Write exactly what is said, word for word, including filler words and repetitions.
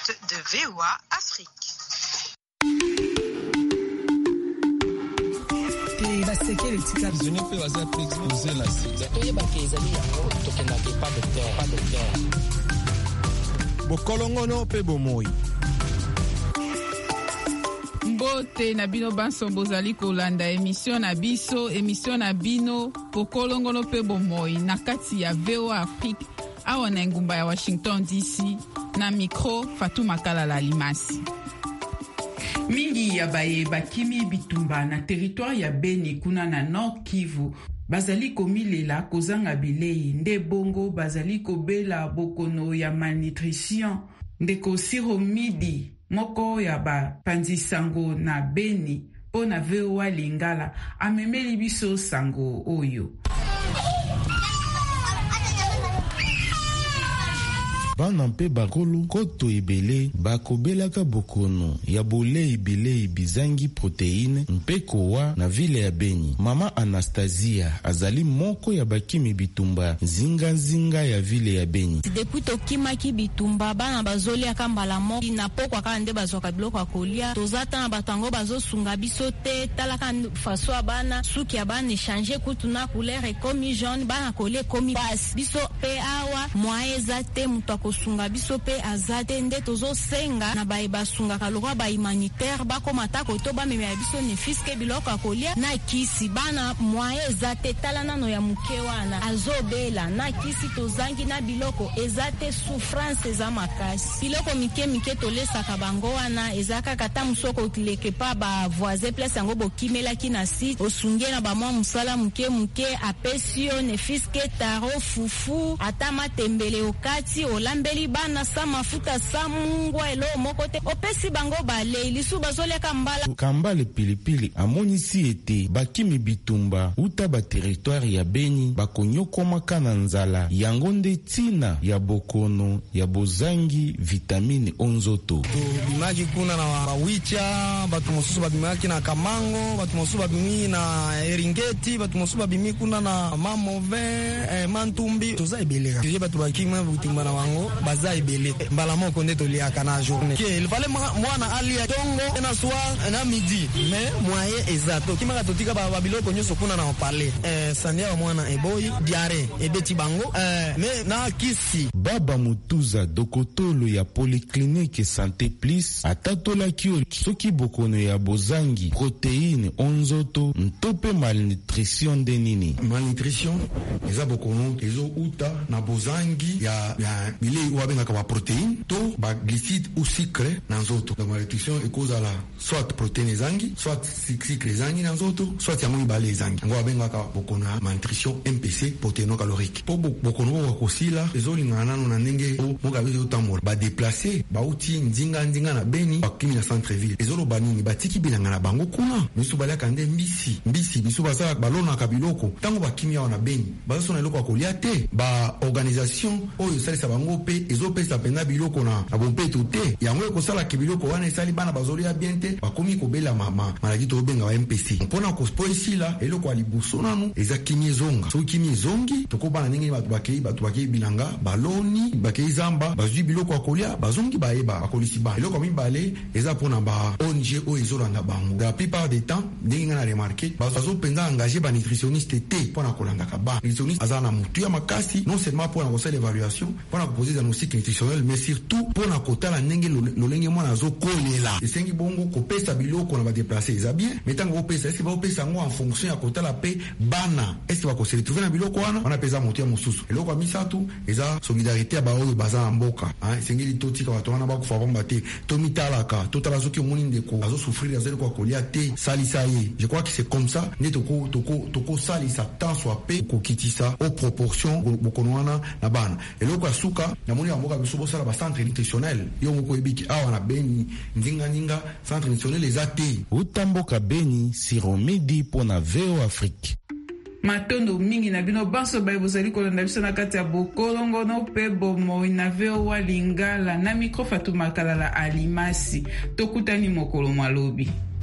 podcast de V O A Afrique. Bokolongono pe bomoi. Mbote na bino banso bozali kolanda émission na biso, émission na bino Bokolongono pe bomoi na kati ya V O A Afrique awa na ngumba ya Washington D C na micro Fatou Makalala Limasi. Mingi ya baye bakimi bitumba na territoire ya Beni kuna na Nord Kivu bazali komilela kozanga bilei nde bongo bazali kobela bokono ya malnutrition ndeko Siro Midi moko ya ba panzi sango na Beni po na V O A Lingala amemeli biso sango oyo. Bana mpe bakolo koto ebele bakobelaka bokono ya bolei bilei bizangi proteine mpe kowa na vile ya Beni. Mama Anastasia azali moko ya bakimi bitumba zinga zinga ya vile ya Beni. Depuis tokimaki bitumba bana bazoli akambala moko na pokwa kala nde bazwaka biloko ya kolia tozata na batango bazosunga biso te talaka faso ya bana suki ya bana echange kutu na couleur ekomi jaune bana kolia ekomi basi biso pe awa mwaeza te mutu kosunga biso pe azate nde tozo senga na bae basunga kalokwa ba humanitaire bakoma ta koto bameme ya biso ne fiske biloko akolia na kisi bana mwaye ezate tala nano ya muke wana azobela na kisi tozangi na biloko ezate souffrance eza makasi biloko mike mike tolesaka bango wana ezaka kata musoko kileke pa ba voisin place yango bokimela kina si osunge na ba mwa musala muke muke apesio ne fiske taro fufu ata matembele okati ola mbeli bana sa mafuta sa mungwa elo moko te opesi bango bale lisu bazoleka mbala kambale pilipili amonisi ete bakimi bitumba uta ba territoire ya Beni bakonyokoma kana nzala yango nde tina ya bokono ya bozangi vitamine onzoto to bimaki kuna na bawicha batu mosusu babimaki na kamango batu mosusu babimi na eringeti batu mosusu babimi kuna na mamove eh, mantumbi toza ebeleka tuje batu bakima butimba na wango baza ebele mbala moko nde toliaka na journée ke il fallait mwana ali ya tongo na soir na midi mais moyen exact kimaka totika ba biloko nyoso kuna na parler eh sandia mwana eboyi diare ebeti bango eh mais na kisi baba Mutuza dokotolo ya polyclinique santé plus atatola kio soki bokono ya bozangi protéine onzoto ntope malnutrition de nini malnutrition eza bokono ezo uta na bozangi ya ya bilei wabengaka ba protéine to ba glycide ou sucre na nzoto. La malnutrition ekozala soit protéine ezangi soit sucre ezangi na nzoto soit yango ibale ezangi ngo wabengaka bokono ya malnutrition M P C protéino calorique po bokono bo kosila ezolingana nano na ndenge o moka biso tambola ba déplacer ba uti ndinga ndinga na Beni bakimi na centre ville ezolo banini batiki bilanga na bango kuna biso balaka nde mbisi mbisi biso basala balona ka biloko tango bakimi na Beni baso na eloko akolia te ba organisation oyo salisa bango pe ezopesa pena biloko na abompeto te yango ekosala ke biloko wana esali bana bazolia bien te bakomi kobela mama maladi to benga wa M P C mpona kospo esila eloko alibuso nanu eza kimi ezonga so kimi ezongi tokobana ndenge batu bakei batu bakei bilanga baloni bakei zamba bazwi biloko akolia bazongi baeba akolisi ba eloko mibale eza pona ba O N G o ezolanda bango la plupart des temps ndenge na remarquer bazo penza engager ba nutritionniste te pona kolanda ka ba nutritionniste azana mutu ya makasi non seulement pona kosala évaluation pona poser diagnostic nutritionnel mais surtout pona kotala ndenge lolenge mwana azokolela esengi bongo kopesa biloko na ba déplacer eza bien mais tango opesa esi ba opesa ngo en fonction ya kotala pe bana esi ba ko se retrouver na biloko wana wana pesa mutu ya mususu eloko ya misatu eza solidarité ba oyo baza na mboka hein esengi litotika bato wana ba kufa bomba te to mitalaka to tala soki omoni ndeko azo souffrir azeli kwa kolia te salisa ye je crois que c'est comme ça ne toko toko toko salisa tant soit pe kokitisa au proportion bokono wana na bana eloko asuka na moni ya mboka biso bosala ba centre nutritionnel yo moko ebiki awa na Beni ndinga ndinga centre nutritionnel ezate utamboka Beni Siro Midi pona V O A Afrique. Matondo mingi na bino banso baye bozali kolanda biso na kati ya bokolongono pe bomoi na V O A Lingala na micro Fatou Makalala Alimasi tokutani mokolo malobi.